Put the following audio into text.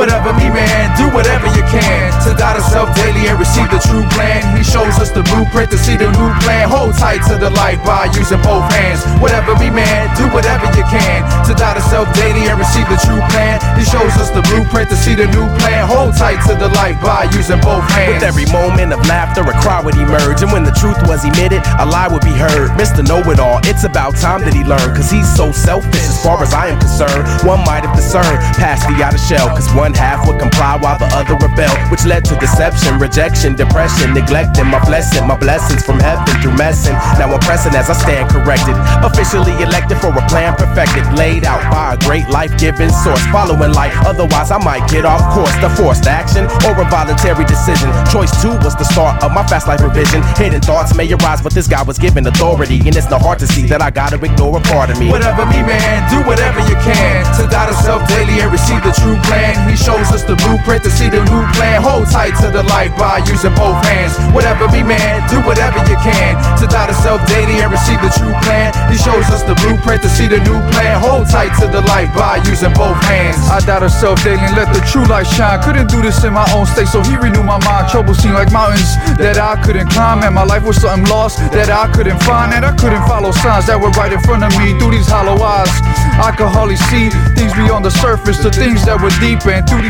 Whatever me, man, do whatever you can to die to self daily and receive the true plan. He shows us the blueprint to see the new plan. Hold tight to the light by using both hands. Whatever me, man, do whatever you can to die to self daily and receive the true plan. He shows us the blueprint to see the new plan. Hold tight to the light by using both hands. With every moment of laughter, a cry would emerge, and when the truth was emitted, a lie would be heard. Mr. Know-It-All, it's about time that he learned, cause he's so selfish as far as I am concerned. One might have discerned past the outer shell, cause one half would comply while the other rebelled, which led to deception, rejection, depression, neglecting my blessings from heaven through messing. Now I'm pressing as I stand corrected, officially elected for a plan perfected, laid out by a great life-giving source, following light, otherwise I might get off course. The forced action or a voluntary decision, choice 2 was the start of my fast life revision. Hidden thoughts may arise, but this guy was given authority, and it's not hard to see that I gotta ignore a part of me. Whatever me, man, do whatever you can to die to self daily and receive the true plan. He shows us the blueprint to see the new plan. Hold tight to the light by using both hands. Whatever me, man, do whatever you can to die to self daily and receive the true plan. He shows us the blueprint to see the new plan. Hold tight to the light by using both hands. I die to self daily and let the true light shine. Couldn't do this in my own state, so he renewed my mind. Trouble seemed like mountains that I couldn't climb, and my life was something lost that I couldn't find, and I couldn't follow signs that were right in front of me. Through these hollow eyes, I could hardly see things beyond the surface, the things that were deep, and through